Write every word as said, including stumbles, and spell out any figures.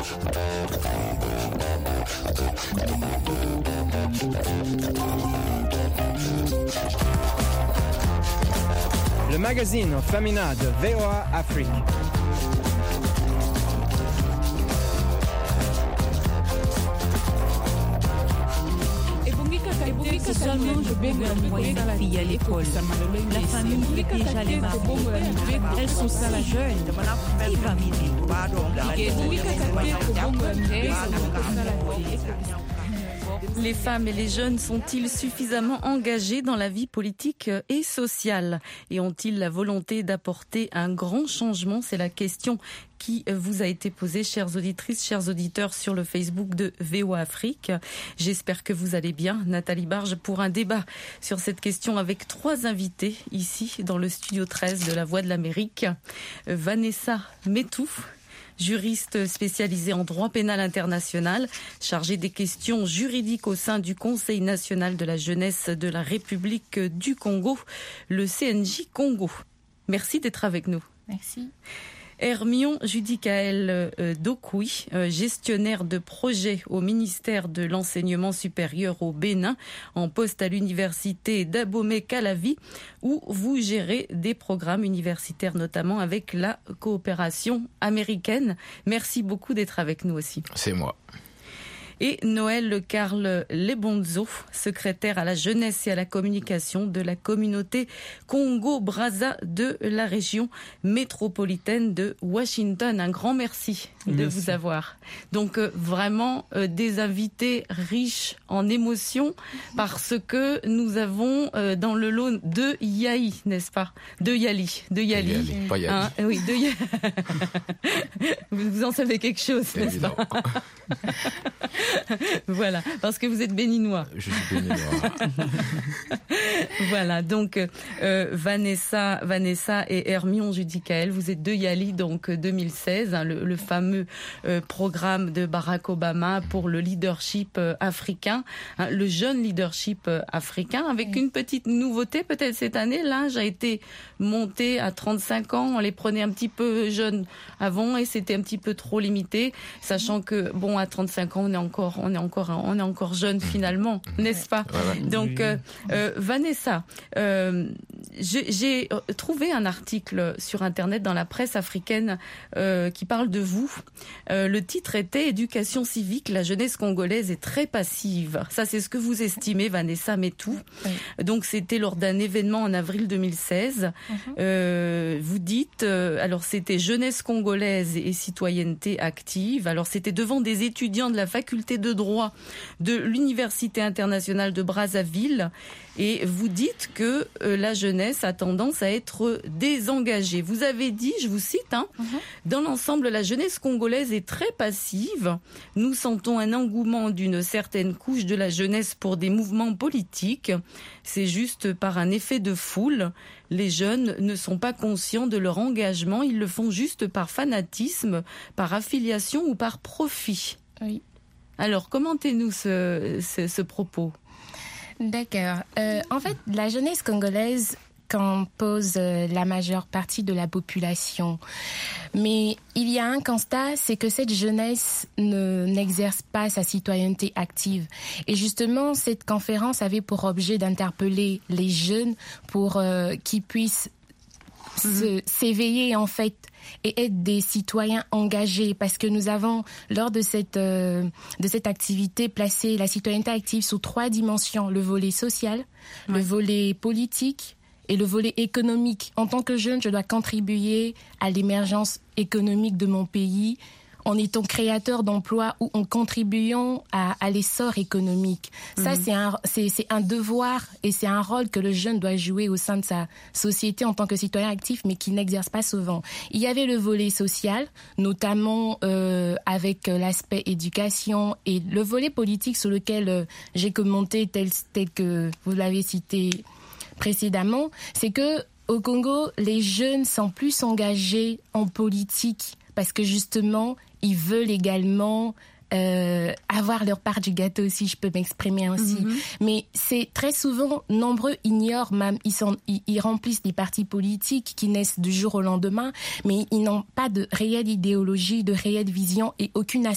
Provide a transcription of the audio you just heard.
Le magazine Femina de V O A Afrique. Si seulement je peux envoyer ma fille à l'école. La famille est déjà les mariés. Elles sont ça la jeune. Qui va m'aider? Les femmes et les jeunes sont-ils suffisamment engagés dans la vie politique et sociale? Et ont-ils la volonté d'apporter un grand changement? C'est la question qui vous a été posée, chères auditrices, chers auditeurs, sur le Facebook de V O A Afrique. J'espère que vous allez bien. Nathalie Barge pour un débat sur cette question avec trois invités ici dans le studio treize de La Voix de l'Amérique. Vanessa Metou, juriste spécialisée en droit pénal international, chargée des questions juridiques au sein du Conseil national de la jeunesse de la République du Congo, le C N J Congo. Merci d'être avec nous. Merci. Hermion Judicaël euh, Dokui, euh, gestionnaire de projet au ministère de l'Enseignement supérieur au Bénin, en poste à l'université d'Abomey-Calavi, où vous gérez des programmes universitaires, notamment avec la coopération américaine. Merci beaucoup d'être avec nous aussi. C'est moi. Et Noël Karl Lebonzo, secrétaire à la jeunesse et à la communication de la communauté Congo-Brazza de la région métropolitaine de Washington. Un grand merci, merci. de vous avoir. Donc euh, vraiment euh, des invités riches en émotions parce que nous avons euh, dans le lot deux Yahi, n'est-ce pas? Deux Yali, deux Yali. Yali, pas Yali. Hein, oui, deux Yali. Vous en savez quelque chose, n'est-ce pas? Voilà, parce que vous êtes béninois. Je suis béninois. Voilà, donc euh, Vanessa, Vanessa et Hermion Judicaël, vous êtes deux Yali, donc deux mille seize, hein, le, le fameux euh, programme de Barack Obama pour le leadership euh, africain, hein, le jeune leadership euh, africain, avec une petite nouveauté peut-être cette année. L'âge a été monté à trente-cinq ans, on les prenait un petit peu jeunes avant et c'était un petit peu trop limité, sachant que bon, à trente-cinq ans, on est encore on est encore on est encore jeune finalement, n'est-ce pas? Ouais, ouais. Donc euh, euh, Vanessa, euh, j'ai, j'ai trouvé un article sur internet dans la presse africaine euh, qui parle de vous. Euh, le titre était Éducation civique, la jeunesse congolaise est très passive. Ça, c'est ce que vous estimez, Vanessa Metou. Oui. Donc c'était lors d'un événement en avril deux mille seize. Uh-huh. Euh, vous dites, euh, alors c'était jeunesse congolaise et citoyenneté active. Alors c'était devant des étudiants de la faculté de droit de l'Université internationale de Brazzaville et vous dites que euh, la jeunesse a tendance à être désengagée. Vous avez dit, je vous cite, hein, uh-huh. Dans l'ensemble, la jeunesse congolaise est très passive. Nous sentons un engouement d'une certaine couche de la jeunesse pour des mouvements politiques. C'est juste par un effet de foule. Les jeunes ne sont pas conscients de leur engagement. Ils le font juste par fanatisme, par affiliation ou par profit. Oui. Alors, commentez-nous ce, ce, ce propos. D'accord. Euh, en fait, la jeunesse congolaise compose euh, la majeure partie de la population. Mais il y a un constat, c'est que cette jeunesse ne, n'exerce pas sa citoyenneté active. Et justement, cette conférence avait pour objet d'interpeller les jeunes pour euh, qu'ils puissent mmh. se, s'éveiller, en fait, et être des citoyens engagés, parce que nous avons, lors de cette, euh, de cette activité, placé la citoyenneté active sous trois dimensions: le volet social, ouais. le volet politique et le volet économique. En tant que jeune, je dois contribuer à l'émergence économique de mon pays en étant créateur d'emplois ou en contribuant à, à l'essor économique. Mmh. Ça, c'est un, c'est, c'est un devoir et c'est un rôle que le jeune doit jouer au sein de sa société en tant que citoyen actif, mais qui n'exerce pas souvent. Il y avait le volet social, notamment euh, avec l'aspect éducation, et le volet politique sur lequel euh, j'ai commenté tel, tel que vous l'avez cité précédemment, c'est que au Congo, les jeunes sont plus engagés en politique parce que justement, ils veulent également euh, avoir leur part du gâteau, si je peux m'exprimer ainsi. Mm-hmm. Mais c'est très souvent, nombreux ignorent même, ils, sont, ils, ils remplissent des partis politiques qui naissent du jour au lendemain, mais ils n'ont pas de réelle idéologie, de réelle vision et aucune